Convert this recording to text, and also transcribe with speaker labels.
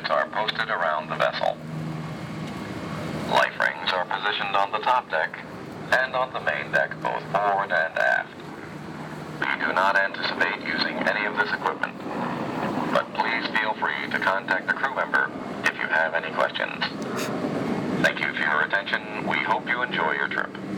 Speaker 1: lights are posted around the vessel. Life rings are positioned on the top deck and on the main deck, both forward and aft. We do not anticipate using any of this equipment, but please feel free to contact the crew member if you have any questions. Thank you for your attention. We hope you enjoy your trip.